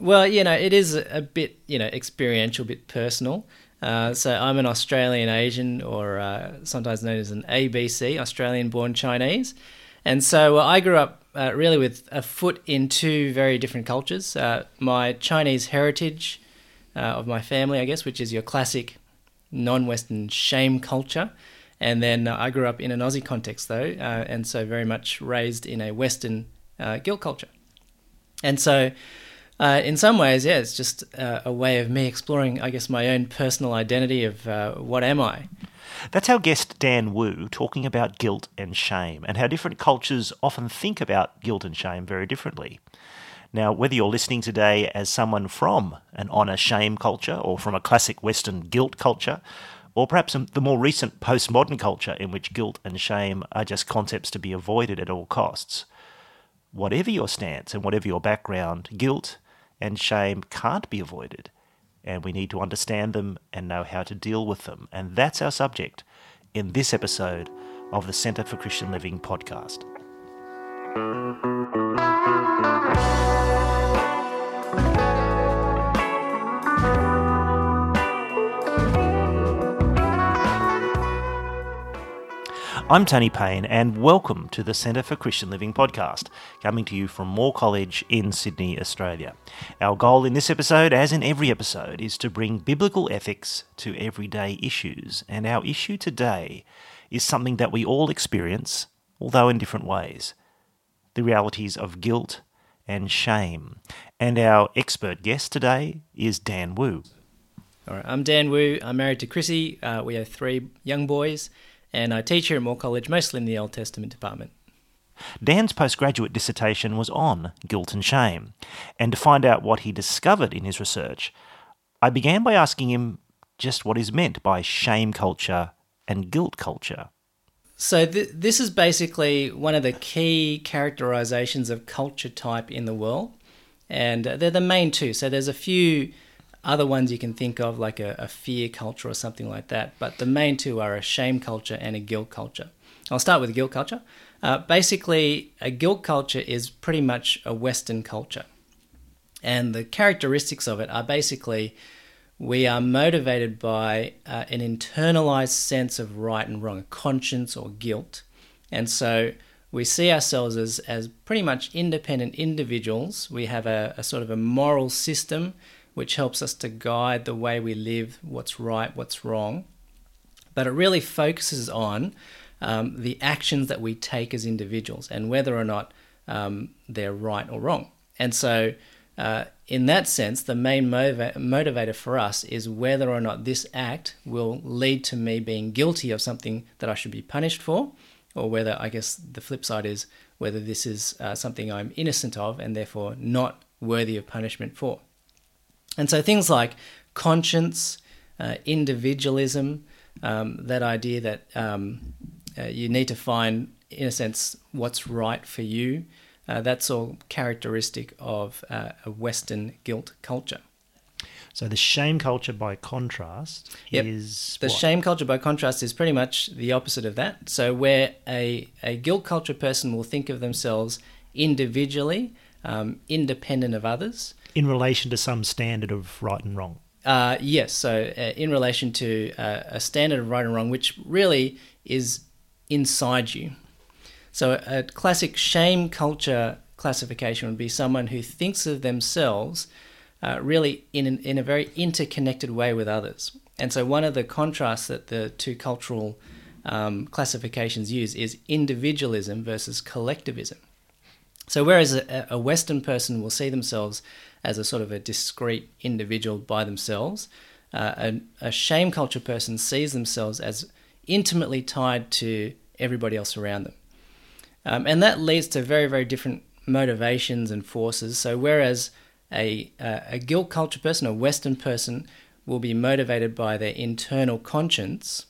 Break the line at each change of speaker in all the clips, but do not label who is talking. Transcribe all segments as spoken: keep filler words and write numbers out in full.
Well, you know, it is a bit, you know, experiential, a bit personal. Uh, so I'm an Australian Asian, or uh, sometimes known as an A B C, Australian-born Chinese. And so uh, I grew up uh, really with a foot in two very different cultures. Uh, my Chinese heritage uh, of my family, I guess, which is your classic non-Western shame culture. And then uh, I grew up in an Aussie context, though, uh, and so very much raised in a Western uh, guilt culture. And so uh, in some ways, yeah, it's just uh, a way of me exploring, I guess, my own personal identity of uh, what am I?
That's our guest Dan Wu talking about guilt and shame and how different cultures often think about guilt and shame very differently. Now, whether you're listening today as someone from an honour-shame culture or from a classic Western guilt culture, or perhaps the more recent postmodern culture in which guilt and shame are just concepts to be avoided at all costs, whatever your stance and whatever your background, guilt and shame can't be avoided, and we need to understand them and know how to deal with them. And that's our subject in this episode of the Centre for Christian Living podcast. I'm Tony Payne, and welcome to the Centre for Christian Living podcast, coming to you from Moore College in Sydney, Australia. Our goal in this episode, as in every episode, is to bring biblical ethics to everyday issues, and our issue today is something that we all experience, although in different ways: the realities of guilt and shame. And our expert guest today is Dan Wu.
All right, I'm Dan Wu. I'm married to Chrissy. Uh, we have three young boys, and I teach here at Moore College, mostly in the Old Testament department.
Dan's postgraduate dissertation was on guilt and shame, and to find out what he discovered in his research, I began by asking him just what is meant by shame culture and guilt culture.
So th- this is basically one of the key characterizations of culture type in the world, and uh, they're the main two. So there's a few other ones you can think of, like a, a fear culture or something like that, but the main two are a shame culture and a guilt culture. I'll start with guilt culture. Uh, basically, a guilt culture is pretty much a Western culture, and the characteristics of it are basically we are motivated by uh, an internalized sense of right and wrong, a conscience or guilt, and so we see ourselves as, as pretty much independent individuals. We have a, a sort of a moral system which helps us to guide the way we live, what's right, what's wrong. But it really focuses on um, the actions that we take as individuals and whether or not um, they're right or wrong. And so uh, in that sense, the main motiva- motivator for us is whether or not this act will lead to me being guilty of something that I should be punished for, or whether, I guess the flip side is, whether this is uh, something I'm innocent of and therefore not worthy of punishment for. And so things like conscience, uh, individualism, um, that idea that um, uh, you need to find, in a sense, what's right for you, uh, that's all characteristic of uh, a Western guilt culture.
So the shame culture, by contrast,
yep.
is
The
what?
shame culture, by contrast, is pretty much the opposite of that. So where a, a guilt culture person will think of themselves individually, um, independent of others,
in relation to some standard of right and wrong.
Uh, yes, so uh, in relation to uh, a standard of right and wrong, which really is inside you. So a classic shame culture classification would be someone who thinks of themselves uh, really in an, in a very interconnected way with others. And so one of the contrasts that the two cultural um, classifications use is individualism versus collectivism. So whereas a, a Western person will see themselves as a sort of a discrete individual by themselves, uh, a, a shame culture person sees themselves as intimately tied to everybody else around them. Um, and that leads to very, very different motivations and forces. So whereas a, a, a guilt culture person, a Western person, will be motivated by their internal conscience,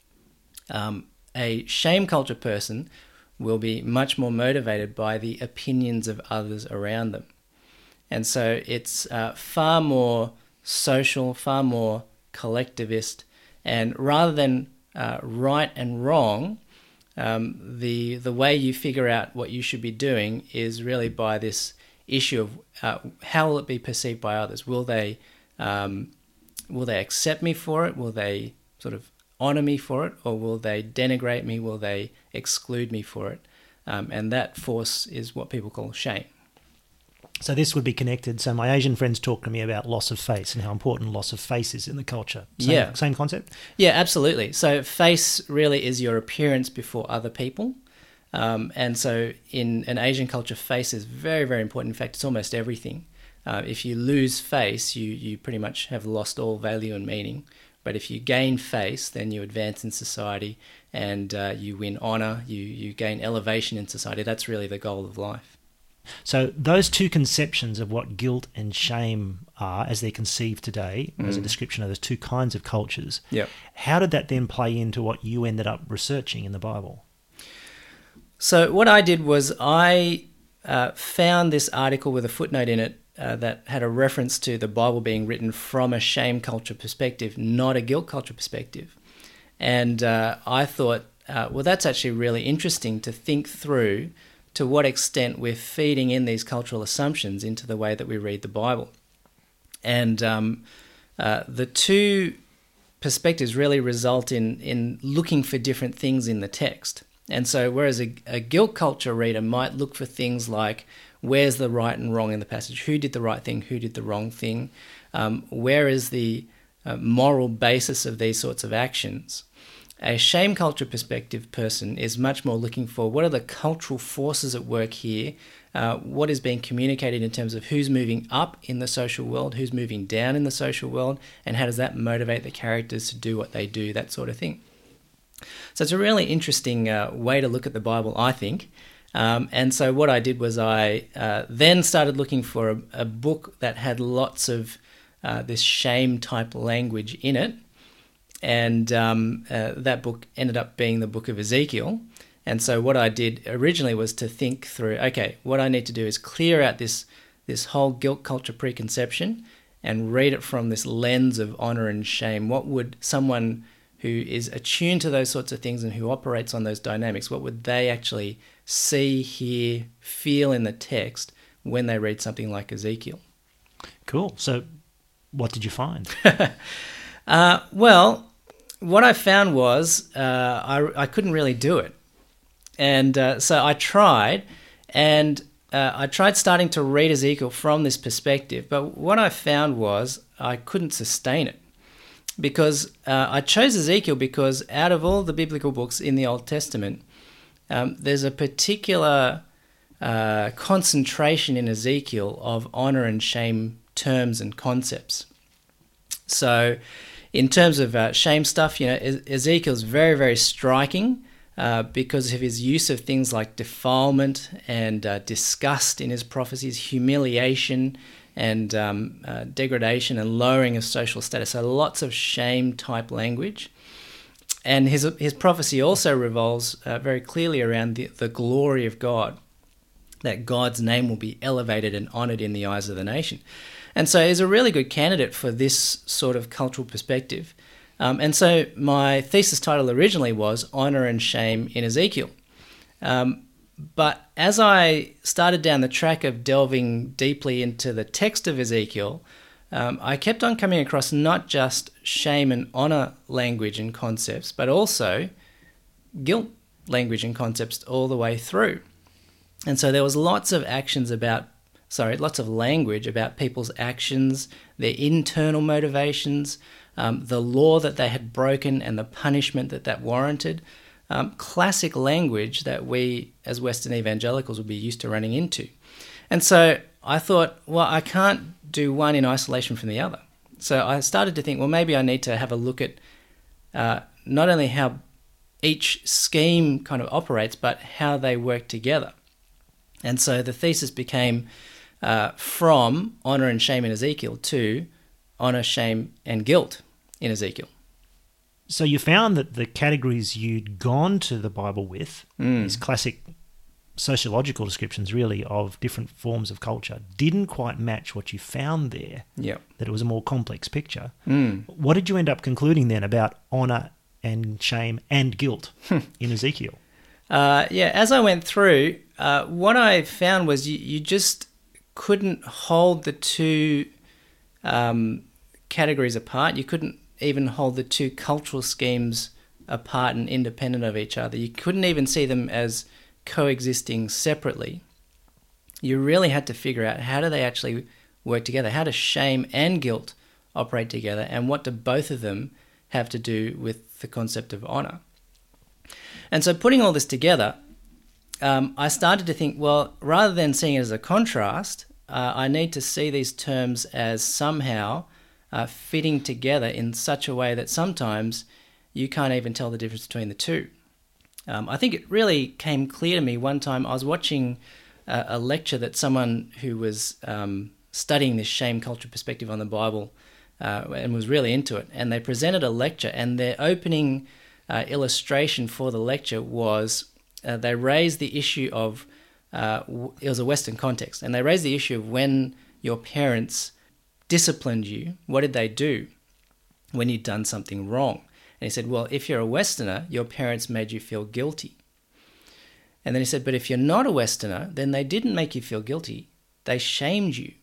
um, a shame culture person will be much more motivated by the opinions of others around them. And so it's uh, far more social, far more collectivist, and rather than uh, right and wrong, um, the the way you figure out what you should be doing is really by this issue of uh, how will it be perceived by others? Will they um, will they accept me for it? Will they sort of honor me for it, or will they denigrate me? Will they exclude me for it? Um, and that force is what people call shame.
So this would be connected. So my Asian friends talk to me about loss of face and how important loss of face is in the culture. Same,
yeah.
Same concept?
Yeah, absolutely. So face really is your appearance before other people. Um, and so in an Asian culture, face is very, very important. In fact, it's almost everything. Uh, if you lose face, you, you pretty much have lost all value and meaning. But if you gain face, then you advance in society and uh, you win honour, you, you gain elevation in society. That's really the goal of life.
So those two conceptions of what guilt and shame are as they're conceived today, mm. as a description of those two kinds of cultures,
yep.
how did that then play into what you ended up researching in the Bible?
So what I did was I uh, found this article with a footnote in it uh, that had a reference to the Bible being written from a shame culture perspective, not a guilt culture perspective. And uh, I thought, uh, well, that's actually really interesting to think through to what extent we're feeding in these cultural assumptions into the way that we read the Bible. And um, uh, the two perspectives really result in, in looking for different things in the text. And so whereas a, a guilt culture reader might look for things like, where's the right and wrong in the passage? Who did the right thing? Who did the wrong thing? Um, where is the uh, moral basis of these sorts of actions? A shame culture perspective person is much more looking for what are the cultural forces at work here, uh, what is being communicated in terms of who's moving up in the social world, who's moving down in the social world, and how does that motivate the characters to do what they do, that sort of thing. So it's a really interesting uh, way to look at the Bible, I think. Um, and so what I did was I uh, then started looking for a, a book that had lots of uh, this shame-type language in it. And um, uh, that book ended up being the book of Ezekiel. And so what I did originally was to think through, okay, what I need to do is clear out this this whole guilt culture preconception and read it from this lens of honor and shame. What would someone who is attuned to those sorts of things and who operates on those dynamics, what would they actually see, hear, feel in the text when they read something like Ezekiel?
Cool. So what did you find?
uh, well... What I found was uh, I, I couldn't really do it. And uh, so I tried, and uh, I tried starting to read Ezekiel from this perspective, but what I found was I couldn't sustain it. Because uh, I chose Ezekiel because out of all the biblical books in the Old Testament, um, there's a particular uh, concentration in Ezekiel of honor and shame terms and concepts. So in terms of uh, shame stuff, you know, Ezekiel's very, very striking uh, because of his use of things like defilement and uh, disgust in his prophecies, humiliation and um, uh, degradation and lowering of social status. So lots of shame-type language. And his his prophecy also revolves uh, very clearly around the, the glory of God, that God's name will be elevated and honoured in the eyes of the nation. And so he's a really good candidate for this sort of cultural perspective. Um, and so my thesis title originally was Honour and Shame in Ezekiel. Um, but as I started down the track of delving deeply into the text of Ezekiel, um, I kept on coming across not just shame and honour language and concepts, but also guilt language and concepts all the way through. And so there was lots of actions about Sorry, lots of language about people's actions, their internal motivations, um, the law that they had broken and the punishment that that warranted. Um, classic language that we as Western evangelicals would be used to running into. And so I thought, well, I can't do one in isolation from the other. So I started to think, well, maybe I need to have a look at uh, not only how each scheme kind of operates, but how they work together. And so the thesis became Uh, from honor and shame in Ezekiel to honor, shame, and guilt in Ezekiel.
So you found that the categories you'd gone to the Bible with, mm. these classic sociological descriptions really of different forms of culture, didn't quite match what you found there,
yep.
that it was a more complex picture.
Mm.
What did you end up concluding then about honor and shame and guilt in Ezekiel?
Uh, yeah, as I went through, uh, what I found was you, you just couldn't hold the two um, categories apart. You couldn't even hold the two cultural schemes apart and independent of each other. You couldn't even see them as coexisting separately. You really had to figure out, how do they actually work together? How does shame and guilt operate together? And what do both of them have to do with the concept of honor? And so putting all this together, um, I started to think, well, rather than seeing it as a contrast, uh, I need to see these terms as somehow uh, fitting together in such a way that sometimes you can't even tell the difference between the two. Um, I think it really came clear to me one time. I was watching a, a lecture that someone who was um, studying this shame culture perspective on the Bible uh, and was really into it, and they presented a lecture, and their opening uh, illustration for the lecture was uh, they raised the issue of, uh, w- it was a Western context, and they raised the issue of when your parents disciplined you, what did they do when you'd done something wrong? And he said, well, if you're a Westerner, your parents made you feel guilty. And then he said, but if you're not a Westerner, then they didn't make you feel guilty. They shamed you.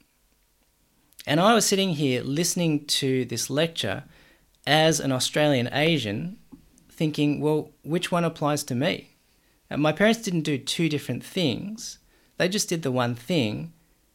And I was sitting here listening to this lecture as an Australian Asian, thinking, well, which one applies to me? And my parents didn't do two different things. They just did the one thing,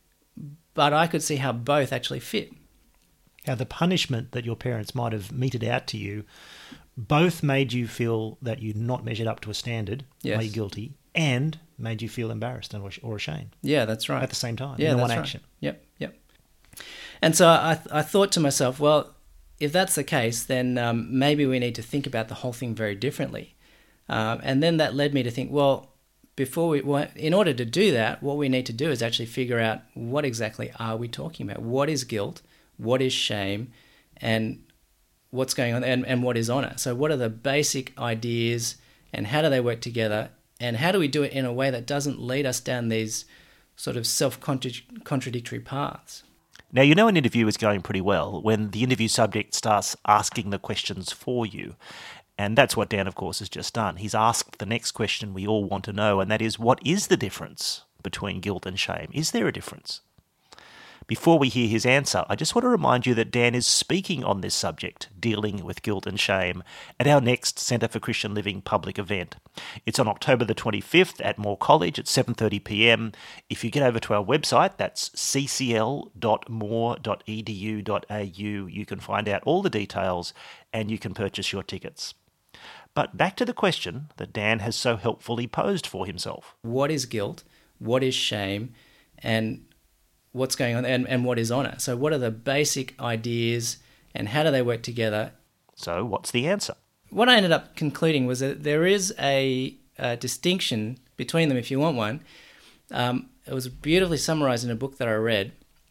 but I could see how both actually fit.
How the punishment that your parents might have meted out to you both made you feel that you'd not measured up to a standard,
Yes.
made guilty, and made you feel embarrassed or or ashamed
Yeah, that's right.
at the same time,
Yeah,
in the
that's
one
right.
action.
Yep, yep. And so I I thought to myself, well, if that's the case, then um, maybe we need to think about the whole thing very differently. Um, and then that led me to think, well, before we, well, in order to do that, what we need to do is actually figure out what exactly are we talking about? What is guilt? What is shame? And what's going on, and, and what is honor? So what are the basic ideas, and how do they work together? And how do we do it in a way that doesn't lead us down these sort of self-contradictory paths?
Now, you know an interview is going pretty well when the interview subject starts asking the questions for you. And that's what Dan, of course, has just done. He's asked the next question we all want to know, and that is, what is the difference between guilt and shame? Is there a difference? Before we hear his answer, I just want to remind you that Dan is speaking on this subject, dealing with guilt and shame, at our next Centre for Christian Living public event. It's on October the twenty-fifth at Moore College at seven thirty p m. If you get over to our website, that's c c l dot moore dot e d u dot a u, you can find out all the details and you can purchase your tickets. But back to the question that Dan has so helpfully posed for himself.
What is guilt? What is shame? And what's going on, and, and what is honor? So what are the basic ideas, and how do they work together?
So what's the answer?
What I ended up concluding was that there is a, a distinction between them, if you want one. Um, it was beautifully summarized in a book that I read.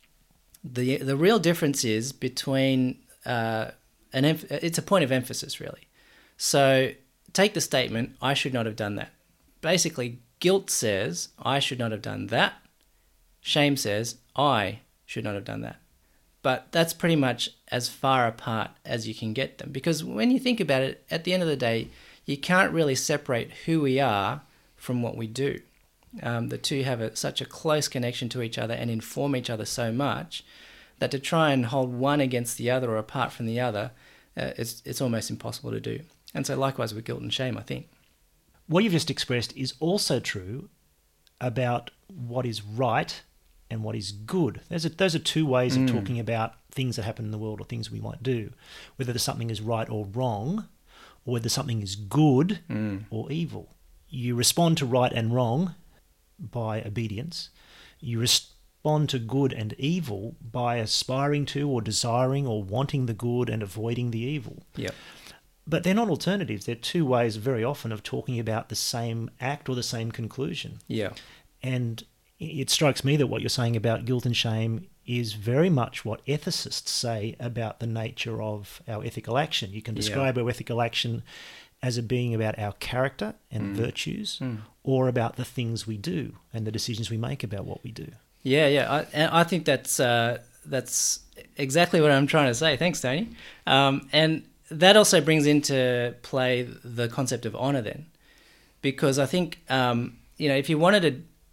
The the real difference is between, uh, an emph- it's a point of emphasis, really. So take the statement, I should not have done that. Basically, guilt says, I should not have done that. Shame says, I should not have done that. But that's pretty much as far apart as you can get them. Because when you think about it, at the end of the day, you can't really separate who we are from what we do. Um, the two have a, such a close connection to each other and inform each other so much that to try and hold one against the other or apart from the other, uh, it's, it's almost impossible to do. And so likewise with guilt and shame, I think.
What you've just expressed is also true about what is right and what is good. Those are, those are two ways
Mm.
of talking about things that happen in the world or things we might do, whether something is right or wrong, or whether something is good
Mm.
or evil. You respond to right and wrong by obedience. You respond to good and evil by aspiring to or desiring or wanting the good and avoiding the evil.
Yep.
But they're not alternatives. They're two ways very often of talking about the same act or the same conclusion.
Yeah.
And it strikes me that what you're saying about guilt and shame is very much what ethicists say about the nature of our ethical action. You can describe
Yeah.
our ethical action as it being about our character and
Mm.
virtues,
Mm.
or about the things we do and the decisions we make about what we do.
Yeah, yeah. I, and I think that's uh, that's exactly what I'm trying to say. Thanks, Tony. Um, and that also brings into play the concept of honor then, because I think, um, you know, if you wanted a, a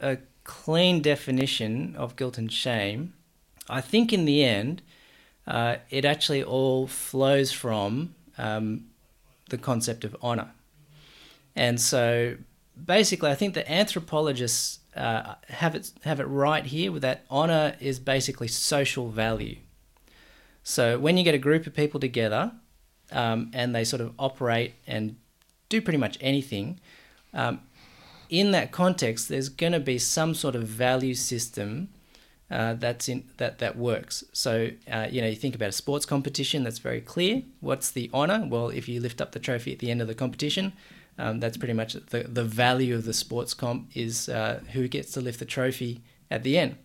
clean definition of guilt and shame, I think in the end, uh, it actually all flows from um, the concept of honor. And so basically, I think the anthropologists uh, have it have it right here with that honor is basically social value. So when you get a group of people together um, and they sort of operate and do pretty much anything, um, in that context, there's going to be some sort of value system uh, that's in that that works. So uh, you know, you think about a sports competition, that's very clear. What's the honor? Well, if you lift up the trophy at the end of the competition, um, that's pretty much the the value of the sports comp is uh, who gets to lift the trophy at the end.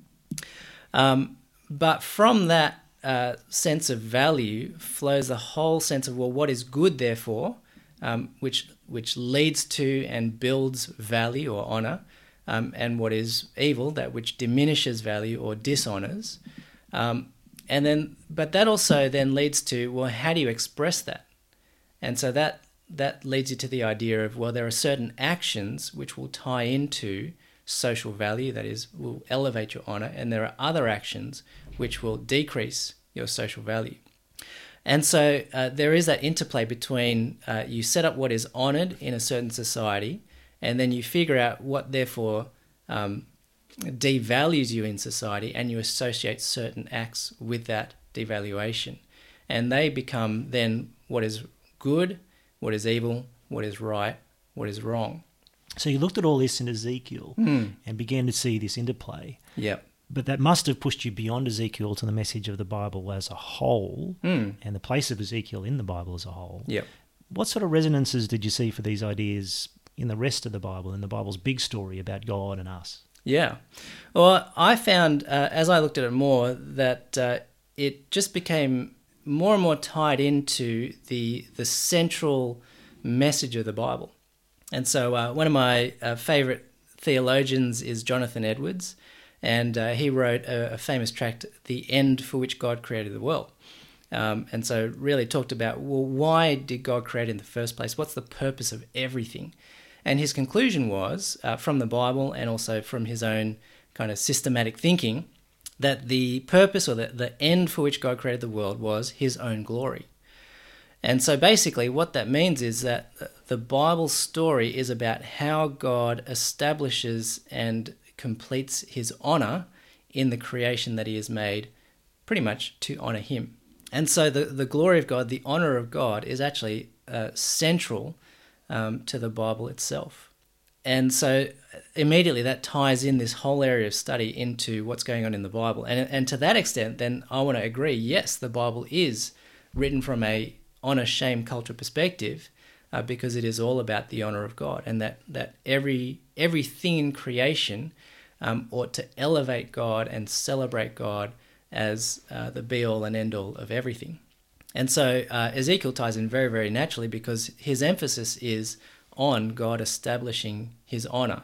Um, but from that uh, sense of value flows the whole sense of, well, what is good, therefore, um, which which leads to and builds value or honor, um, and what is evil, that which diminishes value or dishonors. Um, and then, but that also then leads to, well, how do you express that? And so that that leads you to the idea of, well, there are certain actions which will tie into social value, that is, will elevate your honor, and there are other actions which will decrease your social value. And so uh, there is that interplay between uh, you set up what is honoured in a certain society, and then you figure out what therefore um, devalues you in society, and you associate certain acts with that devaluation. And they become then what is good, what is evil, what is right, what is wrong.
So you looked at all this in Ezekiel mm. and began to see this interplay.
Yep.
But that must have pushed you beyond Ezekiel to the message of the Bible as a whole mm. and the place of Ezekiel in the Bible as a whole.
Yep.
What sort of resonances did you see for these ideas in the rest of the Bible, in the Bible's big story about God and us?
Yeah. Well, I found, uh, as I looked at it more, that uh, it just became more and more tied into the the central message of the Bible. And so uh, one of my uh, favourite theologians is Jonathan Edwards. And uh, he wrote a, a famous tract, The End for Which God Created the World. Um, and so really talked about, well, why did God create in the first place? What's the purpose of everything? And his conclusion was, uh, from the Bible and also from his own kind of systematic thinking, that the purpose or the, the end for which God created the world was his own glory. And so basically what that means is that the Bible story is about how God establishes and completes his honor in the creation that he has made, pretty much to honor him. And so the, the glory of God, the honor of God, is actually uh, central um, to the Bible itself. And so immediately that ties in this whole area of study into what's going on in the Bible. And, and to that extent, then I want to agree, yes, the Bible is written from a honor-shame culture perspective, uh, because it is all about the honor of God, and that, that every everything in creation um, ought to elevate God and celebrate God as uh, the be-all and end-all of everything. And so uh, Ezekiel ties in very, very naturally because his emphasis is on God establishing his honor.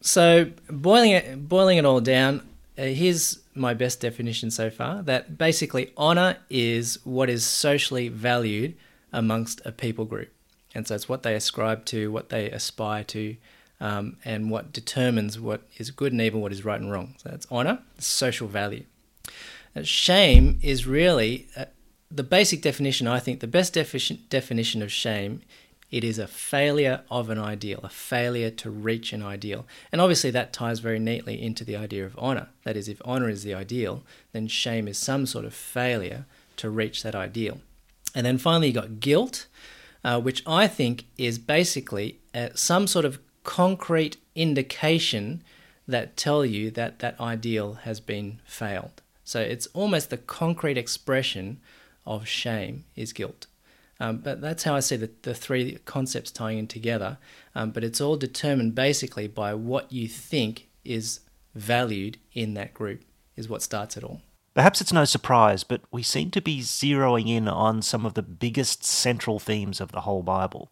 So boiling it, boiling it all down, uh, here's my best definition so far, that basically honor is what is socially valued amongst a people group. And so it's what they ascribe to, what they aspire to, um, and what determines what is good and evil, what is right and wrong. So that's honor, social value. Uh, shame is really, uh, the basic definition, I think, the best defi- definition of shame, it is a failure of an ideal, a failure to reach an ideal. And obviously that ties very neatly into the idea of honor. That is, if honor is the ideal, then shame is some sort of failure to reach that ideal. And then finally you got guilt, uh, which I think is basically uh, some sort of concrete indication that tell you that that ideal has been failed. So it's almost the concrete expression of shame is guilt. Um, but that's how I see the, the three concepts tying in together. Um, but it's all determined basically by what you think is valued in that group is what starts it all.
Perhaps it's no surprise, but we seem to be zeroing in on some of the biggest central themes of the whole Bible.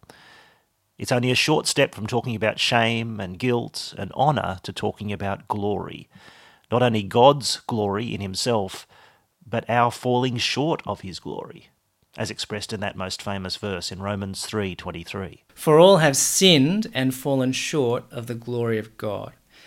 It's only a short step from talking about shame and guilt and honour to talking about glory. Not only God's glory in himself, but our falling short of his glory, as expressed in that most famous verse in Romans three twenty-three.
For all have sinned and fallen short of the glory of God.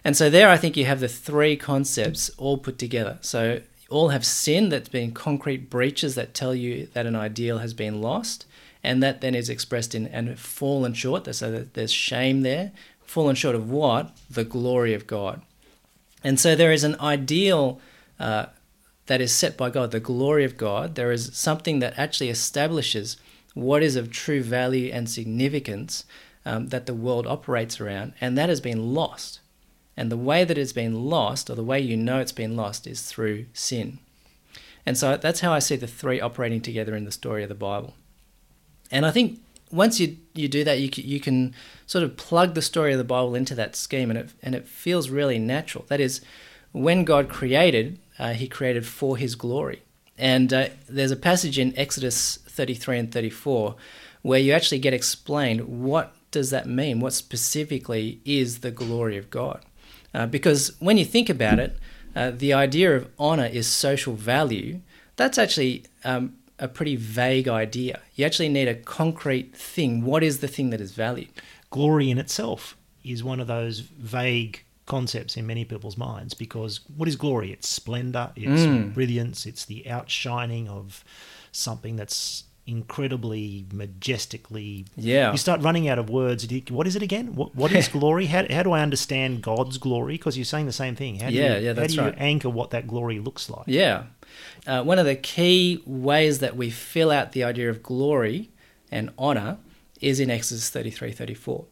And so there I think you have the three concepts all put together. So all have sin, that's been concrete breaches that tell you that an ideal has been lost, and that then is expressed in and fallen short, so that there's shame there. Fallen short of what? The glory of God. And so there is an ideal uh, that is set by God, the glory of God. There is something that actually establishes what is of true value and significance um, that the world operates around, and that has been lost. And the way that it's been lost, or the way you know it's been lost, is through sin. And so that's how I see the three operating together in the story of the Bible. And I think once you you do that, you can, you can sort of plug the story of the Bible into that scheme, and it and it feels really natural. That is, when God created, uh, he created for his glory. And uh, there's a passage in Exodus thirty-three and thirty-four where you actually get explained what does that mean, what specifically is the glory of God. Uh, because when you think about it, uh, the idea of honor is social value. That's actually um, a pretty vague idea. You actually need a concrete thing. What is the thing that is valued?
Glory in itself is one of those vague concepts in many people's minds, because what is glory? It's splendor, it's
Mm.
brilliance, it's the outshining of something that's incredibly majestically.
Yeah.
You start running out of words. Do you- What is it again? What, what is glory? How, how do I understand God's glory? Because you're saying the same thing. How do
Yeah,
you,
yeah, that's
how do you
right.
anchor what that glory looks like?
Yeah. Uh, one of the key ways that we fill out the idea of glory and honor is in Exodus thirty-three, thirty-four.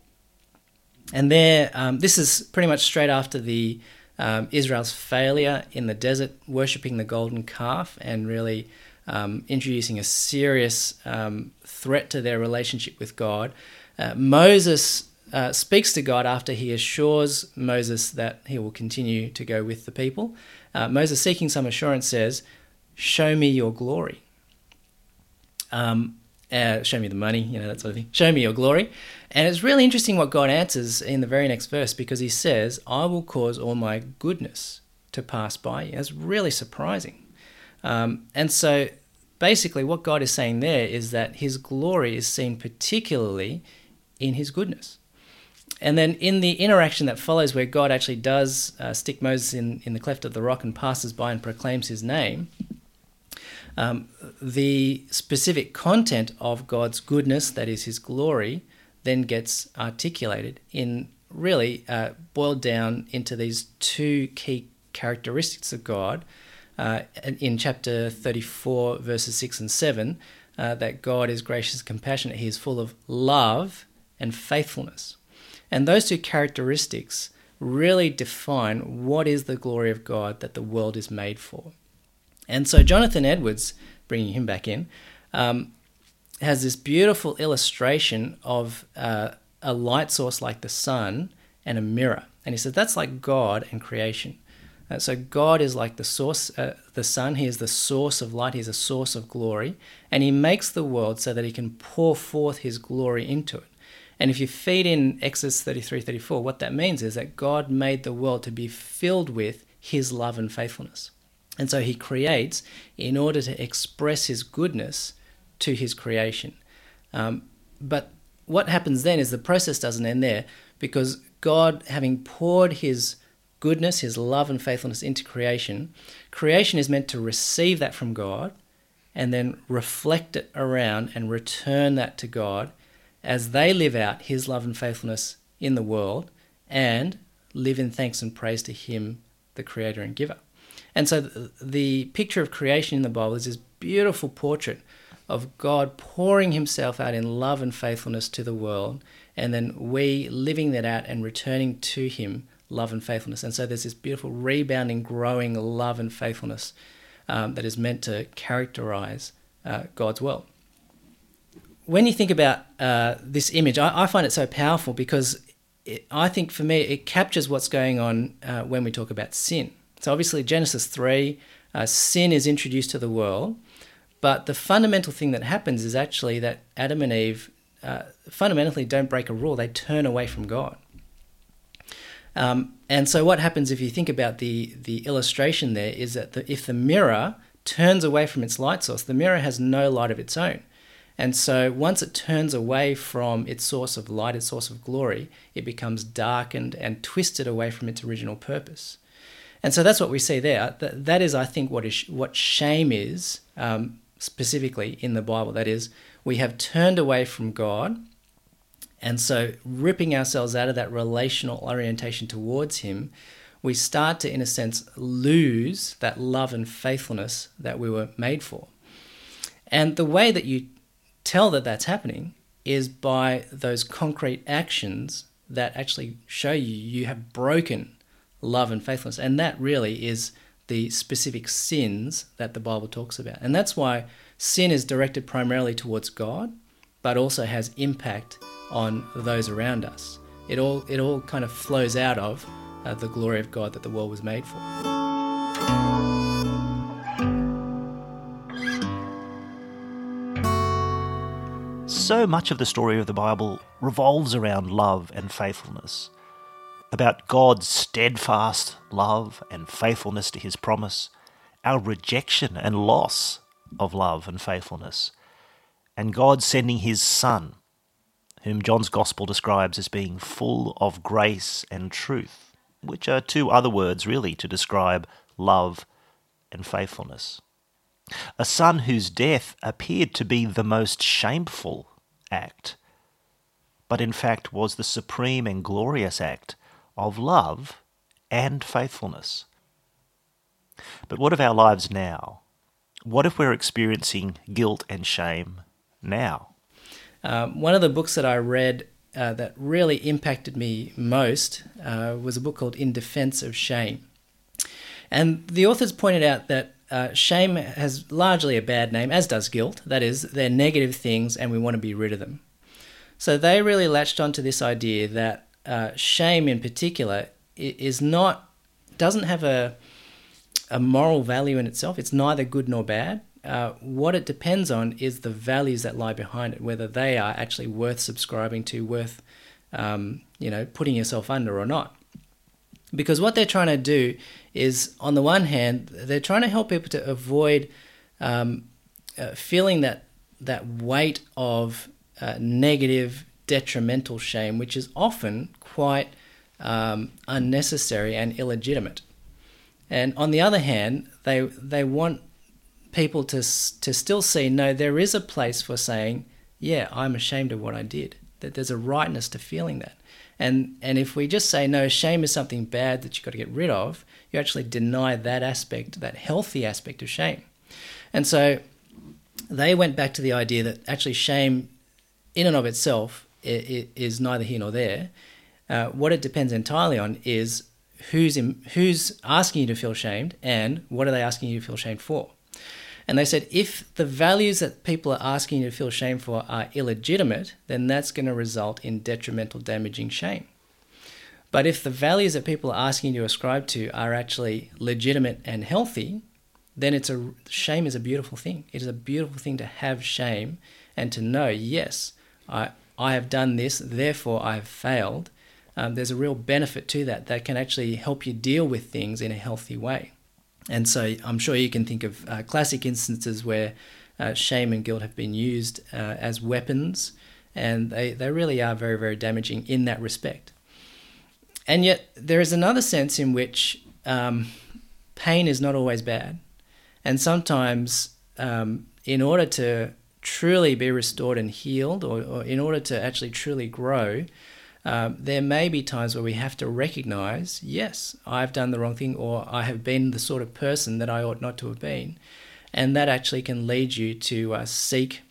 And there, um, this is pretty much straight after the um, Israel's failure in the desert, worshipping the golden calf and really um, introducing a serious um, threat to their relationship with God. Uh, Moses uh, speaks to God after he assures Moses that he will continue to go with the people. Uh, Moses, seeking some assurance, says, "Show me your glory." Um, uh, show me the money, you know, that sort of thing. Show me your glory. And it's really interesting what God answers in the very next verse, because he says, "I will cause all my goodness to pass by you." That's really surprising. Um, and so basically what God is saying there is that his glory is seen particularly in his goodness. And then in the interaction that follows, where God actually does uh, stick Moses in, in the cleft of the rock and passes by and proclaims his name, um, the specific content of God's goodness, that is his glory, then gets articulated in really uh, boiled down into these two key characteristics of God uh, in chapter thirty-four, verses six and seven, uh, that God is gracious and compassionate. He is full of love and faithfulness. And those two characteristics really define what is the glory of God that the world is made for. And so Jonathan Edwards, bringing him back in, um, has this beautiful illustration of uh, a light source like the sun and a mirror. And he said that's like God and creation. Uh, so God is like the source, uh, the sun. He is the source of light. He's a source of glory. And he makes the world so that he can pour forth his glory into it. And if you feed in Exodus thirty-three, thirty-four, what that means is that God made the world to be filled with his love and faithfulness. And so he creates in order to express his goodness to his creation. Um, but what happens then is the process doesn't end there, because God, having poured his goodness, his love and faithfulness into creation, creation is meant to receive that from God and then reflect it around and return that to God as they live out his love and faithfulness in the world and live in thanks and praise to him, the creator and giver. And so the picture of creation in the Bible is this beautiful portrait of God pouring himself out in love and faithfulness to the world, and then we living that out and returning to him love and faithfulness. And so there's this beautiful rebounding, growing love and faithfulness um, that is meant to characterize uh, God's world. When you think about uh, this image, I, I find it so powerful because it, I think for me it captures what's going on uh, when we talk about sin. So obviously Genesis three, uh, sin is introduced to the world, but the fundamental thing that happens is actually that Adam and Eve uh, fundamentally don't break a rule, they turn away from God. Um, and so what happens if you think about the, the illustration there is that the, if the mirror turns away from its light source, the mirror has no light of its own. And so once it turns away from its source of light, its source of glory, it becomes darkened and twisted away from its original purpose. And so that's what we see there. That, that is, I think, what is what shame is, um, specifically in the Bible. That is, we have turned away from God, and so ripping ourselves out of that relational orientation towards him, we start to, in a sense, lose that love and faithfulness that we were made for. And the way that you tell that that's happening is by those concrete actions that actually show you you have broken love and faithfulness. And that really is the specific sins that the Bible talks about. And that's why sin is directed primarily towards God, but also has impact on those around us. It all it all kind of flows out of uh, the glory of God that the world was made for.
So much of the story of the Bible revolves around love and faithfulness, about God's steadfast love and faithfulness to his promise, our rejection and loss of love and faithfulness, and God sending his Son, whom John's Gospel describes as being full of grace and truth, which are two other words really to describe love and faithfulness. A Son whose death appeared to be the most shameful act, but in fact was the supreme and glorious act of love and faithfulness. But what of our lives now? What if we're experiencing guilt and shame now?
Um, one of the books that I read uh, that really impacted me most uh, was a book called In Defense of Shame. And the authors pointed out that uh, shame has largely a bad name, as does guilt. That is, they're negative things and we want to be rid of them. So they really latched onto this idea that uh, shame in particular is not, doesn't have a, a moral value in itself. It's neither good nor bad. Uh, what it depends on is the values that lie behind it, whether they are actually worth subscribing to, worth um, you know, putting yourself under or not. Because what they're trying to do is, on the one hand, they're trying to help people to avoid um, uh, feeling that that weight of uh, negative, detrimental shame, which is often quite um, unnecessary and illegitimate. And on the other hand, they they want people to to still see, no, there is a place for saying, yeah, I'm ashamed of what I did. That there's a rightness to feeling that. And and if we just say, no, shame is something bad that you've got to get rid of, you actually deny that aspect, that healthy aspect of shame. And so they went back to the idea that actually shame in and of itself is neither here nor there. Uh, what it depends entirely on is who's in, who's asking you to feel shamed and what are they asking you to feel shamed for. And they said if the values that people are asking you to feel shame for are illegitimate, then that's going to result in detrimental, damaging shame. But if the values that people are asking you to ascribe to are actually legitimate and healthy, then it's a shame is a beautiful thing. It is a beautiful thing to have shame and to know, yes, I I have done this, therefore I have failed. Um, there's a real benefit to that that can actually help you deal with things in a healthy way. And so I'm sure you can think of uh, classic instances where uh, shame and guilt have been used uh, as weapons, and they, they really are very, very damaging in that respect. And yet there is another sense in which um, pain is not always bad. And sometimes um, in order to truly be restored and healed, or, or in order to actually truly grow, Um, there may be times where we have to recognize, yes, I've done the wrong thing, or I have been the sort of person that I ought not to have been. And that actually can lead you to uh, seek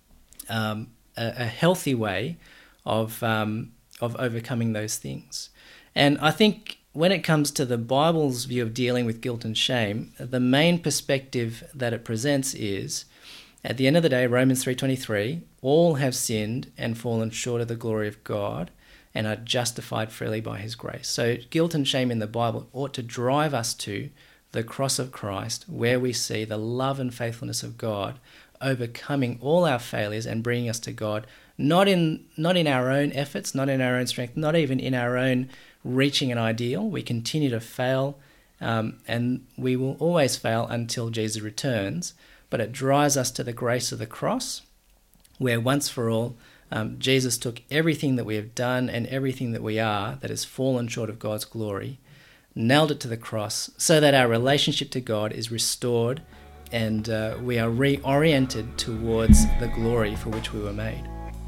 um, a, a healthy way of um, of overcoming those things. And I think when it comes to the Bible's view of dealing with guilt and shame, the main perspective that it presents is, at the end of the day, Romans three twenty-three, all have sinned and fallen short of the glory of God, and are justified freely by his grace. So guilt and shame in the Bible ought to drive us to the cross of Christ, where we see the love and faithfulness of God overcoming all our failures and bringing us to God, not in not in our own efforts, not in our own strength, not even in our own reaching an ideal. We continue to fail, um, and we will always fail until Jesus returns, but it drives us to the grace of the cross, where once for all, um, Jesus took everything that we have done and everything that we are that has fallen short of God's glory, nailed it to the cross so that our relationship to God is restored and uh, we are reoriented towards the glory for which we were made.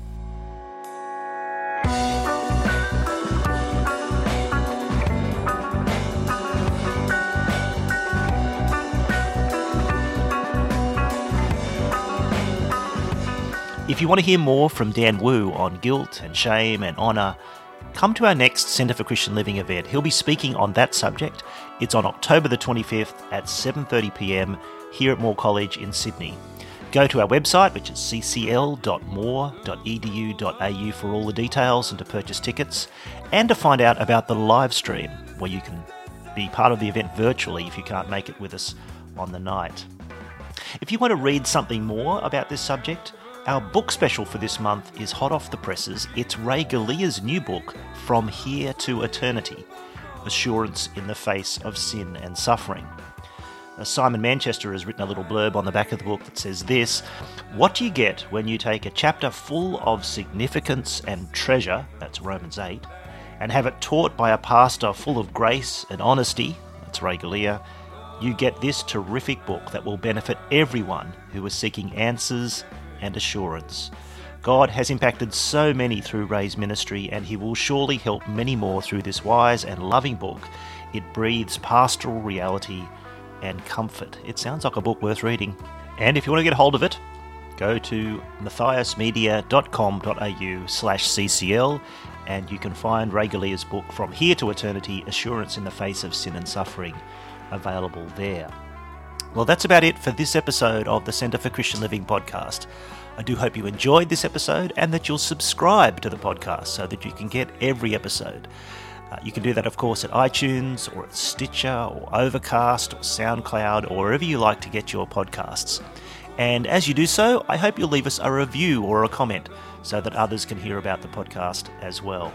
If you want to hear more from Dan Wu on guilt and shame and honour, come to our next Centre for Christian Living event. He'll be speaking on that subject. It's on October the twenty-fifth at seven thirty p m here at Moore College in Sydney. Go to our website, which is c c l dot moore dot e d u dot a u for all the details and to purchase tickets, and to find out about the live stream, where you can be part of the event virtually if you can't make it with us on the night. If you want to read something more about this subject, our book special for this month is hot off the presses. It's Ray Galia's new book, From Here to Eternity, Assurance in the Face of Sin and Suffering. Uh, Simon Manchester has written a little blurb on the back of the book that says this: what do you get when you take a chapter full of significance and treasure, that's Romans eight, and have it taught by a pastor full of grace and honesty, that's Ray Galia? You get this terrific book that will benefit everyone who is seeking answers and assurance. God has impacted so many through Ray's ministry, and he will surely help many more through this wise and loving book. It breathes pastoral reality and comfort. It sounds like a book worth reading. And if you want to get hold of it, go to matthias media dot com dot a u slash c c l and you can find Ray Galia's book From Here to Eternity, Assurance in the Face of Sin and Suffering, available there. Well, that's about it for this episode of the Centre for Christian Living podcast. I do hope you enjoyed this episode and that you'll subscribe to the podcast so that you can get every episode. Uh, you can do that, of course, at iTunes or at Stitcher or Overcast or SoundCloud or wherever you like to get your podcasts. And as you do so, I hope you'll leave us a review or a comment so that others can hear about the podcast as well.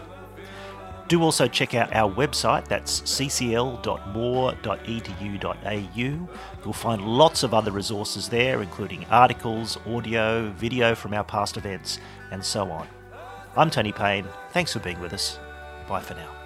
Do also check out our website, that's c c l dot moore dot e d u dot a u. You'll find lots of other resources there, including articles, audio, video from our past events, and so on. I'm Tony Payne. Thanks for being with us. Bye for now.